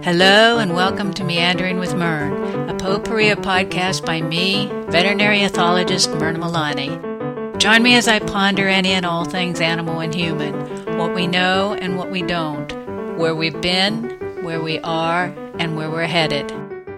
Hello and welcome to Meandering with Myrn, a potpourri of podcast by me, veterinary ethologist Myrna Milani. Join me as I ponder any and all things animal and human, what we know and what we don't, where we've been, where we are, and where we're headed.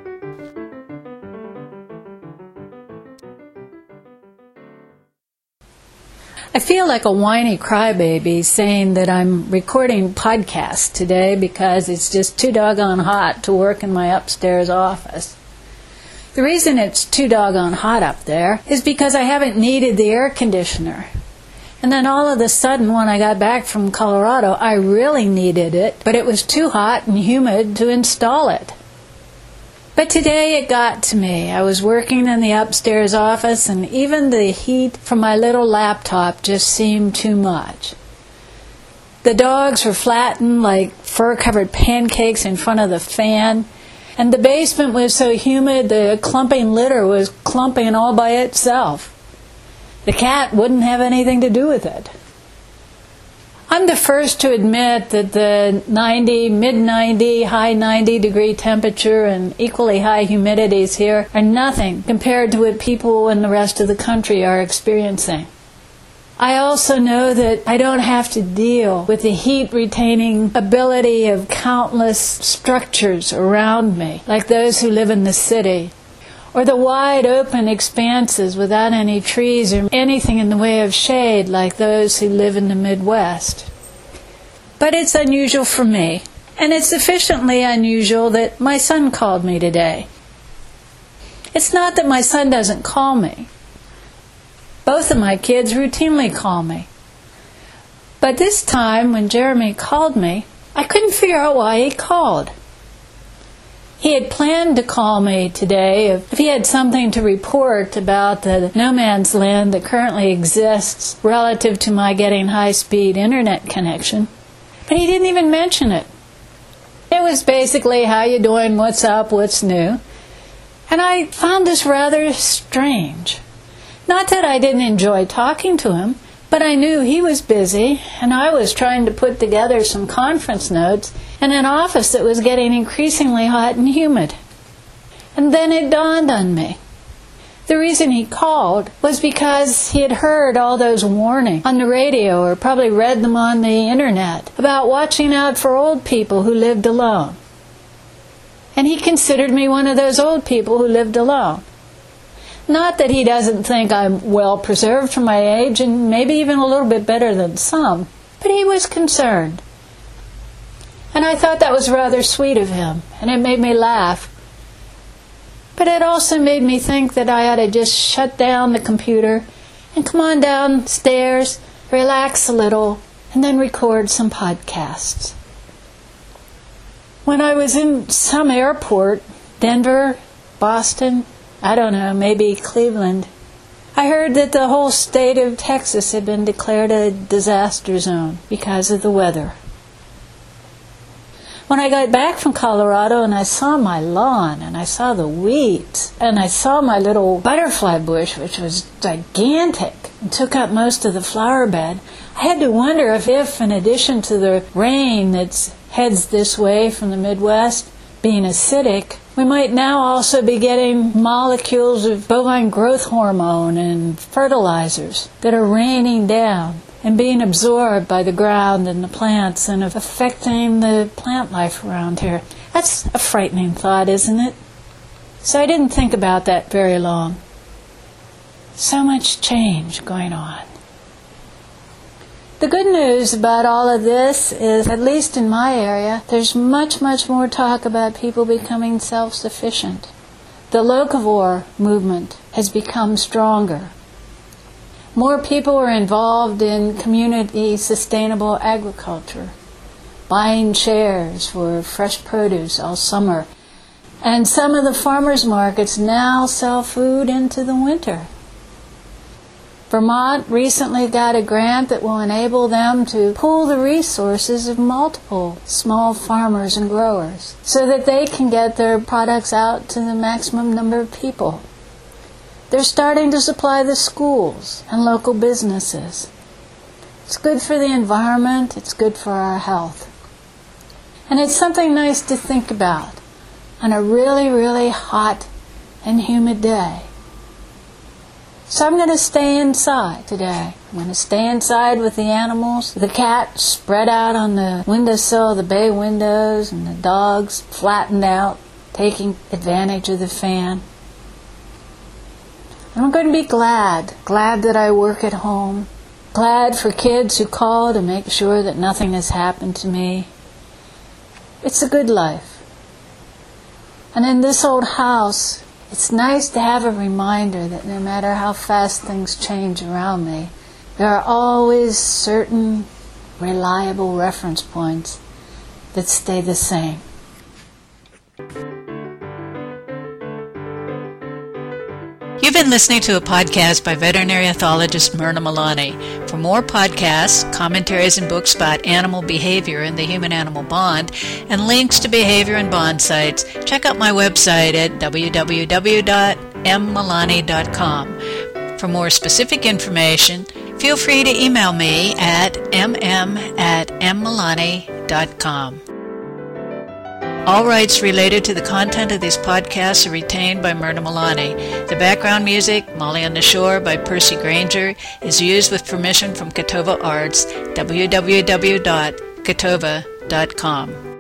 I feel like a whiny crybaby saying that I'm recording podcasts today because it's just too doggone hot to work in my upstairs office. The reason it's too doggone hot up there is because I haven't needed the air conditioner. And then all of a sudden, when I got back from Colorado, I really needed it, but it was too hot and humid to install it. But today it got to me. I was working in the upstairs office, and even the heat from my little laptop just seemed too much. The dogs were flattened like fur-covered pancakes in front of the fan, and the basement was so humid the clumping litter was clumping all by itself. The cat wouldn't have anything to do with it. I'm the first to admit that the 90, mid-90, high 90 degree temperature and equally high humidities here are nothing compared to what people in the rest of the country are experiencing. I also know that I don't have to deal with the heat-retaining ability of countless structures around me, like those who live in the city, or the wide open expanses without any trees or anything in the way of shade like those who live in the Midwest. But it's unusual for me, and it's sufficiently unusual that my son called me today. It's not that my son doesn't call me. Both of my kids routinely call me. But this time, when Jeremy called me, I couldn't figure out why he called. He had planned to call me today if he had something to report about the no man's land that currently exists relative to my getting high-speed internet connection. But he didn't even mention it. It was basically, how you doing, what's up, what's new? And I found this rather strange. Not that I didn't enjoy talking to him, but I knew he was busy, and I was trying to put together some conference notes in an office that was getting increasingly hot and humid. And then it dawned on me. The reason he called was because he had heard all those warnings on the radio, or probably read them on the internet, about watching out for old people who lived alone. And he considered me one of those old people who lived alone. Not that he doesn't think I'm well preserved for my age, and maybe even a little bit better than some, but he was concerned. And I thought that was rather sweet of him, and it made me laugh. But it also made me think that I ought to just shut down the computer and come on downstairs, relax a little, and then record some podcasts. When I was in some airport, Denver, Boston, I don't know, maybe Cleveland, I heard that the whole state of Texas had been declared a disaster zone because of the weather. When I got back from Colorado and I saw my lawn and I saw the weeds and I saw my little butterfly bush, which was gigantic and took up most of the flower bed, I had to wonder if in addition to the rain that heads this way from the Midwest being acidic, we might now also be getting molecules of bovine growth hormone and fertilizers that are raining down and being absorbed by the ground and the plants and affecting the plant life around here. That's a frightening thought, isn't it? So I didn't think about that very long. So much change going on. The good news about all of this is, at least in my area, there's much, much more talk about people becoming self-sufficient. The locavore movement has become stronger. More people are involved in community sustainable agriculture, buying shares for fresh produce all summer. And some of the farmers' markets now sell food into the winter. Vermont recently got a grant that will enable them to pool the resources of multiple small farmers and growers so that they can get their products out to the maximum number of people. They're starting to supply the schools and local businesses. It's good for the environment, it's good for our health. And it's something nice to think about on a really, really hot and humid day. So I'm going to stay inside today. I'm going to stay inside with the animals, the cat spread out on the windowsill, the bay windows, and the dogs flattened out, taking advantage of the fan. And I'm going to be glad that I work at home, glad for kids who call to make sure that nothing has happened to me. It's a good life. And in this old house, it's nice to have a reminder that no matter how fast things change around me, there are always certain reliable reference points that stay the same. You've been listening to a podcast by veterinary ethologist Myrna Malani. For more podcasts, commentaries, and books about animal behavior and the human-animal bond, and links to behavior and bond sites, check out my website at www.mmalani.com. For more specific information, feel free to email me at mm@mmalani.com. All rights related to the content of these podcasts are retained by Myrna Malani. The background music, Molly on the Shore by Percy Granger, is used with permission from Catova Arts, www.catova.com.